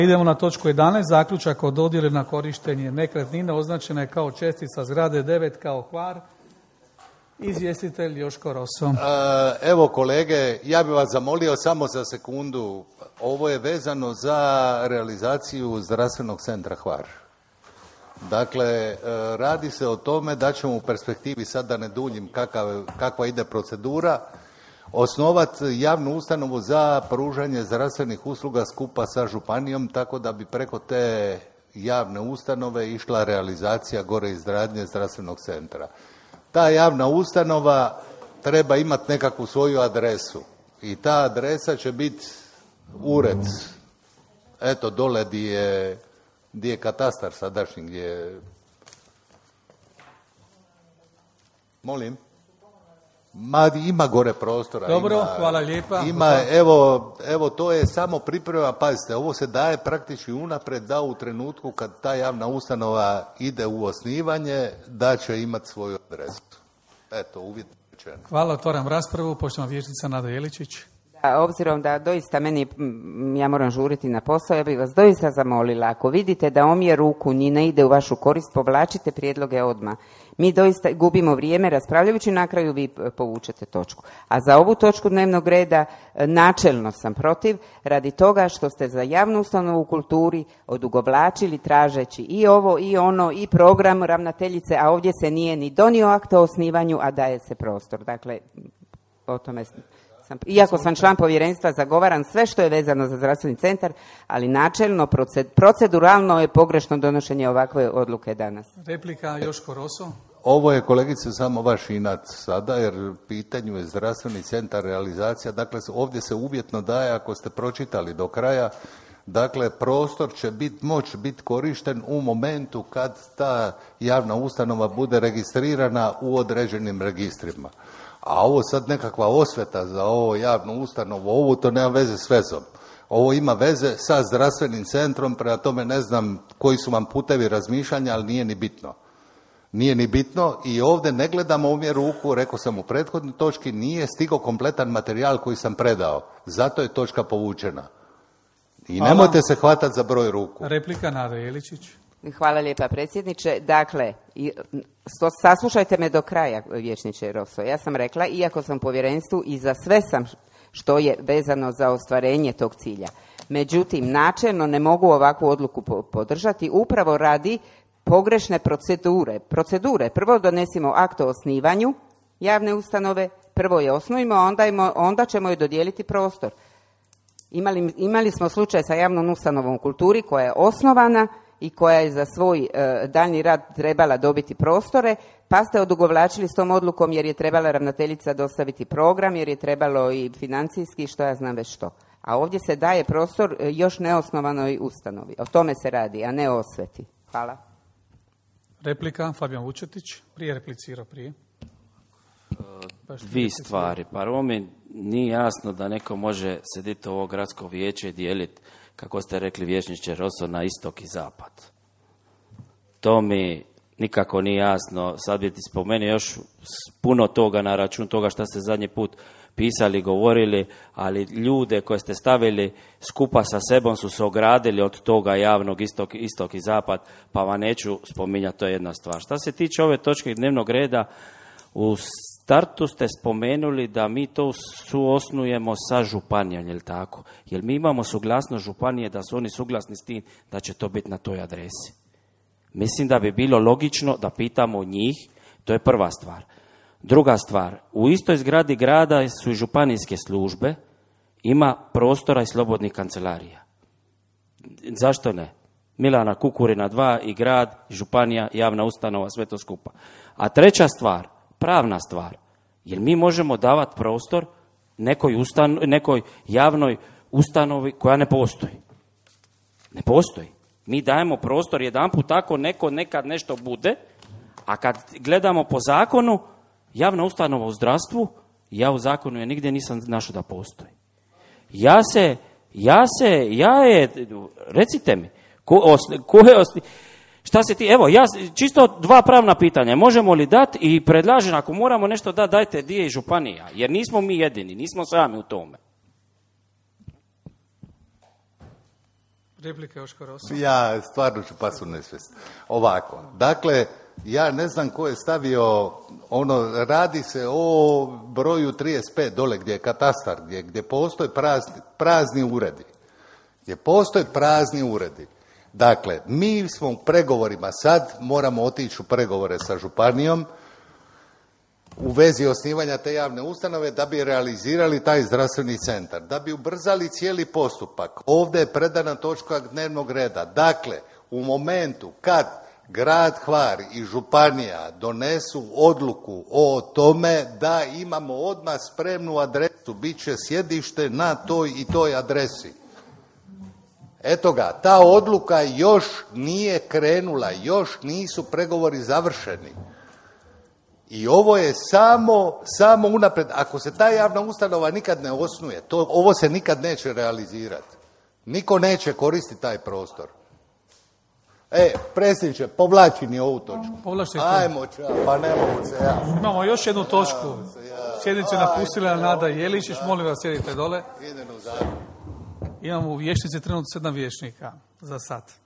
Idemo na točku 11. Zaključak o dodjeli na korištenje nekretnine označena je kao čestica zgrade 9 kao Hvar. Izvjestitelj Joško Roso. Evo kolege, ja bih vas zamolio samo za sekundu. Ovo je vezano za realizaciju zdravstvenog centra Hvar. Dakle, radi se o tome da ćemo u perspektivi, sad da ne duljim kakva ide procedura, osnovati javnu ustanovu za pružanje zdravstvenih usluga skupa sa županijom, tako da bi preko te javne ustanove išla realizacija gore izgradnje zdravstvenog centra. Ta javna ustanova treba imati nekakvu svoju adresu i ta adresa će biti ured, eto dole gdje je katastar sadašnji, gdje je... Molim? Ima gore prostora. Dobro, hvala lijepa. Evo to je samo priprema, pazite, ovo se daje praktički unaprijed da u trenutku kad ta javna ustanova ide u osnivanje, da će imati svoju adresu. Eto, uvjetno rečeno. Hvala, otvaram raspravu. Poštovana vijećnica Nada Jeličić. Obzirom da doista ja moram žuriti na posao, ja bih vas doista zamolila, ako vidite da omjer ruku ni ne ide u vašu korist, povlačite prijedloge odmah. Mi doista gubimo vrijeme raspravljajući, na kraju vi povučete točku. A za ovu točku dnevnog reda načelno sam protiv, radi toga što ste za javnu ustanovu u kulturi odugovlačili tražeći i ovo i ono i program ravnateljice, a ovdje se nije ni donio akt o osnivanju, a daje se prostor. Dakle, o tome iako sam član povjerenstva, zagovaram sve što je vezano za zdravstveni centar, ali načelno, proceduralno je pogrešno donošenje ovakve odluke danas. Replika Joško Roso. Ovo je, kolegice, samo vaš inat sada, jer pitanju je zdravstveni centar, realizacija. Dakle, ovdje se uvjetno daje, ako ste pročitali do kraja, dakle, prostor će moći biti korišten u momentu kad ta javna ustanova bude registrirana u određenim registrima. A ovo sad nekakva osveta za ovo javnu ustanovu, ovo to nema veze s vezom. Ovo ima veze sa zdravstvenim centrom, prema tome ne znam koji su vam putevi razmišljanja, ali nije ni bitno. Nije ni bitno i ovdje ne gledamo omjer ruku, rekao sam u prethodnoj točki, nije stigao kompletan materijal koji sam predao. Zato je točka povučena. I nemojte se hvatati za broj ruku. Replika Nada Jeličić. Hvala lijepa, predsjedniče. Dakle, saslušajte me do kraja, vijećniče Roso. Ja sam rekla, iako sam u povjerenstvu i za sve sam što je vezano za ostvarenje tog cilja. Međutim, načelno ne mogu ovakvu odluku podržati upravo radi pogrešne procedure. Prvo donesimo akt o osnivanju javne ustanove, prvo je osnujemo, onda ćemo joj dodijeliti prostor. Imali smo slučaj sa javnom ustanovom u kulturi koja je osnovana i koja je za svoj daljnji rad trebala dobiti prostore, pa ste odugovlačili s tom odlukom jer je trebala ravnateljica dostaviti program, jer je trebalo i financijski, što ja znam već što. A ovdje se daje prostor još neosnovanoj ustanovi. O tome se radi, a ne o osveti. Hvala. Replika, Fabijan Vučetić. Prije replicirao. Dvi stvari. Prvo mi nije jasno da neko može sediti u ovo gradsko vijeće i dijeliti, kako ste rekli vijećniče Roso, na istok i zapad. To mi nikako nije jasno. Sad bi ti spomenuo još puno toga na račun toga što ste zadnji put pisali, govorili, ali ljude koje ste stavili skupa sa sebom su se ogradili od toga javnog istok i zapad, pa vam neću spominjati, to je jedna stvar. Što se tiče ove točke dnevnog reda, u startu ste spomenuli da mi to suosnujemo sa županijom, je li tako? Jer mi imamo suglasnost županije da su oni suglasni s tim da će to biti na toj adresi. Mislim da bi bilo logično da pitamo njih, to je prva stvar. Druga stvar, u istoj zgradi grada su i županijske službe, ima prostora i slobodnih kancelarija. Zašto ne? Milana Kukurina 2 i grad, županija, javna ustanova, sve to skupa. A treća stvar, pravna stvar, jer mi možemo davati prostor nekoj javnoj ustanovi koja ne postoji. Ne postoji. Mi dajemo prostor jedanput tako nekad nešto bude, a kad gledamo po zakonu, javna ustanova u zdravstvu, ja u zakonu je nigdje nisam našao da postoji. Recite mi, šta se ti, evo, čisto dva pravna pitanja, možemo li dati i predlažem, ako moramo nešto dati, dajte dio i županija, jer nismo mi jedini, nismo sami u tome. Replika Joško Roso. Ja stvarno ću pas u nesvijest. Ovako, dakle, ja ne znam ko je stavio, radi se o broju 35 dole gdje je katastar, gdje postoje prazni uredi. Gdje postoje prazni uredi. Dakle, mi smo u pregovorima sad, moramo otići u pregovore sa županijom u vezi osnivanja te javne ustanove da bi realizirali taj zdravstveni centar, da bi ubrzali cijeli postupak. Ovdje je predana točka dnevnog reda. Dakle, u momentu kad grad Hvar i županija donesu odluku o tome da imamo odmah spremnu adresu, bit će sjedište na toj i toj adresi. Eto ga, ta odluka još nije krenula, još nisu pregovori završeni. I ovo je samo unaprijed. Ako se ta javna ustanova nikad ne osnuje, ovo se nikad neće realizirati. Niko neće koristiti taj prostor. Predsjedniče, povlači ni ovu točku. Ajmo, pa ne mogu se ja. Imamo još jednu točku. Sjednicu je napustila Nada Jeličić, molim vas sjedite dole. Idem u Zagreb. Imamo u vijećnici trenutno 7 vijećnika za sad.